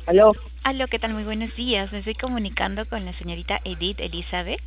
Aló. Aló, ¿qué tal? Muy buenos días. Me estoy comunicando con la señorita Edith Elizabeth.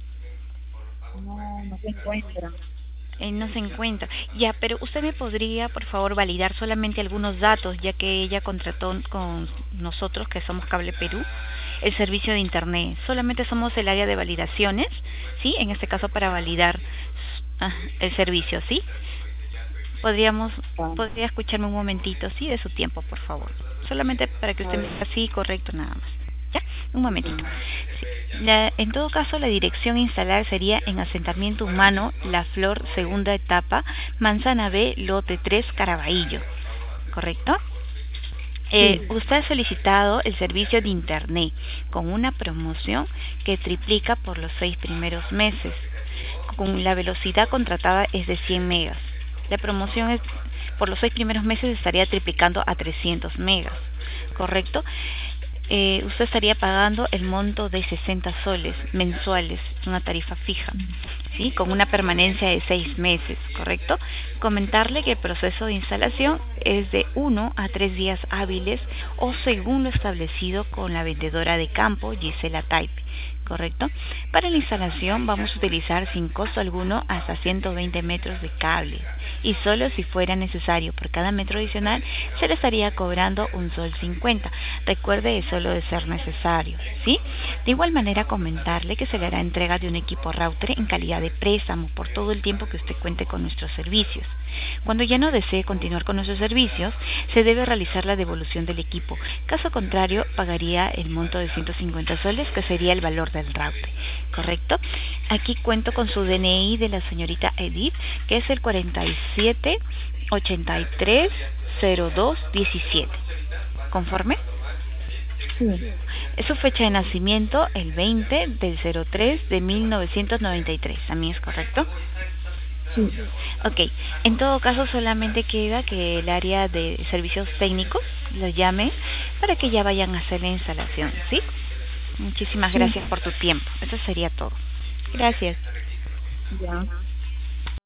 No, no se encuentra. No se encuentra. Ya, pero usted me podría, por favor, validar solamente algunos datos, ya que ella contrató con nosotros, que somos Cable Perú, el servicio de Internet. Solamente somos el área de validaciones, ¿sí? En este caso para validar el servicio, ¿sí? Podríamos, Ah, podría escucharme un momentito, ¿sí? De su tiempo, por favor. Solamente para que a usted me ver, diga sí, correcto, nada más. ¿Ya? Un momentito. ya. Sí. En todo caso, la dirección a instalar sería en asentamiento humano, La Flor, segunda etapa, Manzana B, lote 3, Caraballo. ¿Correcto? Sí. Usted ha solicitado el servicio de Internet con una promoción que triplica por los 6 primeros meses. Con la velocidad contratada es de 100 megas. La promoción es por los 6 primeros meses estaría triplicando a 300 megas. ¿Correcto? Usted estaría pagando el monto de 60 soles mensuales, una tarifa fija, ¿sí? Con una permanencia de 6 meses, ¿correcto? Comentarle que el proceso de instalación es de 1 a 3 días hábiles o según lo establecido con la vendedora de campo, Gisela Type. ¿Correcto? Para la instalación vamos a utilizar sin costo alguno hasta 120 metros de cable y solo si fuera necesario por cada metro adicional se le estaría cobrando un sol 50. Recuerde, es solo de ser necesario, ¿sí? De igual manera comentarle que se le hará entrega de un equipo router en calidad de préstamo por todo el tiempo que usted cuente con nuestros servicios. Cuando ya no desee continuar con nuestros servicios, se debe realizar la devolución del equipo. Caso contrario, pagaría el monto de 150 soles, que sería el valor del router. ¿Correcto? Aquí cuento con su DNI de la señorita Edith, que es el 47 83 02 17. ¿Conforme? Sí. Es su fecha de nacimiento el 20 del 03 de 1993. ¿A mí es correcto? Sí. Ok, en todo caso solamente queda que el área de servicios técnicos lo llame para que ya vayan a hacer la instalación, ¿sí? Muchísimas Sí. gracias por tu tiempo. Eso sería todo. Gracias. Ya.